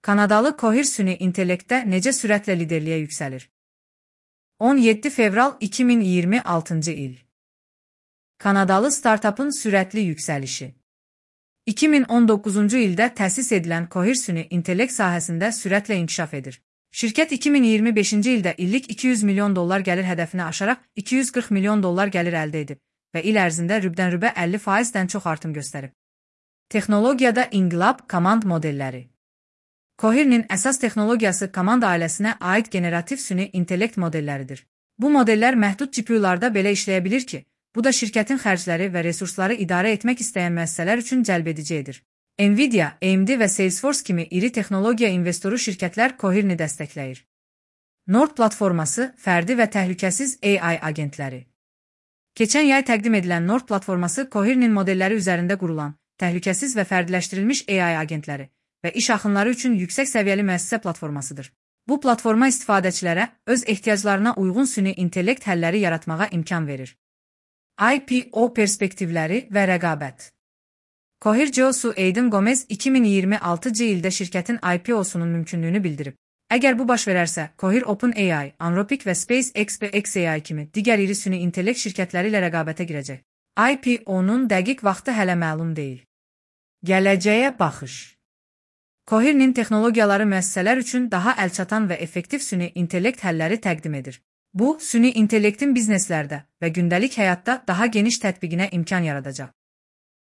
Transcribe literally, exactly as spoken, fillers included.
Kanadalı Cohere süni intellektdə necə sürətlə liderliyə yüksəlir? on yeddi fevral iki min iyirmi altıncı il. Kanadalı startapın sürətli yüksəlişi. iki min on doqquzuncu ildə təsis edilən Cohere süni intellekt sahəsində sürətlə inkişaf edir. Şirkət iki min iyirmi beşinci ildə illik iki yüz milyon dollar gəlir hədəfini aşaraq iki yüz qırx milyon dollar gəlir əldə edib və il ərzində rübdən-rübə əlli faizdən çox artım göstərib. Texnologiyada inqilab komand modelləri. Cohere'nin əsas texnologiyası komand ailəsinə aid generativ süni intellekt modelləridir. Bu modellər məhdud G P U-larda belə işləyə bilir ki, bu da şirkətin xərcləri və resursları idarə etmək istəyən müəssisələr üçün cəlbedici edir. Nvidia, A M D və Salesforce kimi iri texnologiya investoru şirkətlər Cohere'ni dəstəkləyir. Nord platforması, fərdi və təhlükəsiz A I agentləri. Keçən yay təqdim edilən Nord platforması Cohere'nin modelləri üzərində qurulan, təhlükəsiz və fərdiləşdirilmiş A I agentləri və iş axınları üçün yüksək səviyyəli müəssisə platformasıdır. Bu platforma istifadəçilərə öz ehtiyaclarına uyğun süni intellekt həlləri yaratmağa imkan verir. I P O perspektivləri və rəqabət. Cohere C E O-su Aidan Gomez iki min iyirmi altıncı ildə şirkətin I P O-sunun mümkünlüyünü bildirib. Əgər bu baş verərsə, Cohere OpenAI, Anthropic və SpaceX və X A I kimi digər iri süni intellekt şirkətləri ilə rəqabətə girəcək. I P O-nun dəqiq vaxtı hələ məlum deyil. Gələcəyə baxış. Cohere'nin texnologiyaları müəssisələr üçün daha əlçatan və effektiv süni intellekt həlləri təqdim edir. Bu, süni intellektin bizneslərdə və gündəlik həyatda daha geniş tətbiqinə imkan yaradacaq.